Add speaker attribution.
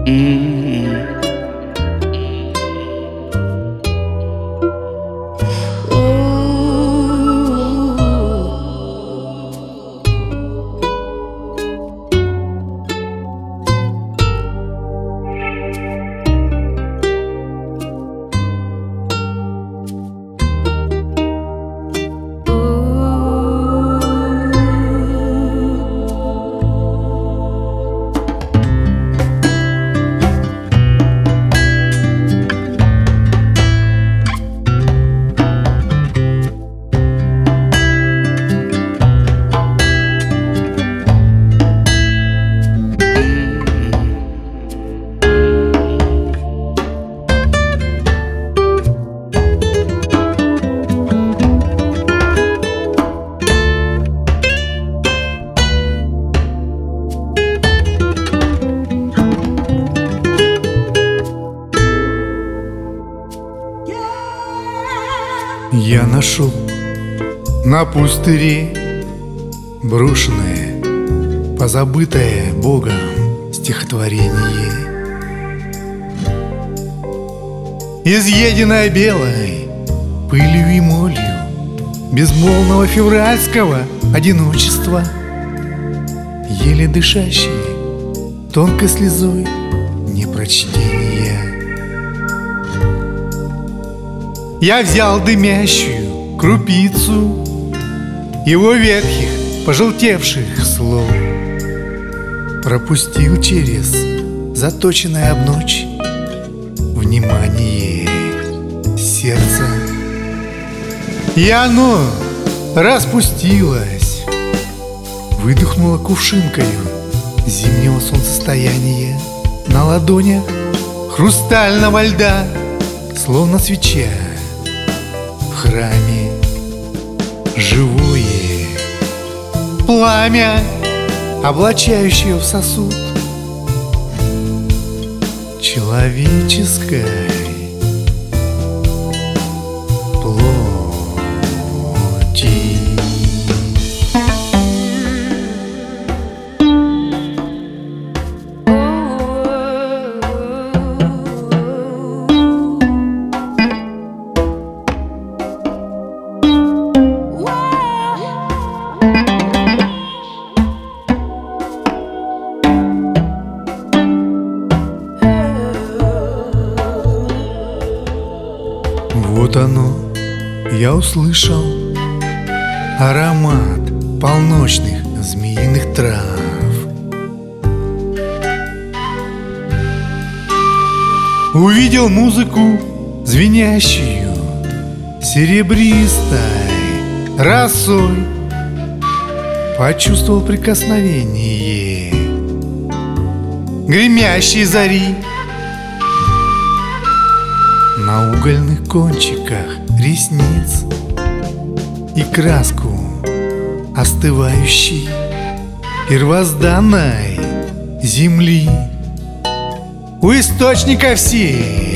Speaker 1: Я нашел на пустыре брошенное, позабытое Богом стихотворение, изъеденное белой пылью и молью безмолвного февральского одиночества, еле дышащей тонкой слезой непрочтения. Я взял дымящую крупицу его ветхих, пожелтевших слов, пропустил через заточенное об ночь внимание сердца, и оно распустилось, выдохнуло кувшинкою зимнего солнцестояния на ладонях хрустального льда, словно свеча в храме, живое пламя, облачающее в сосуд человеческой плоти. Вот оно, я услышал аромат полночных змеиных трав, увидел музыку звенящую серебристой росой, почувствовал прикосновение гремящей зари на угольных кончиках ресниц и краску остывающей первозданной земли у источника всей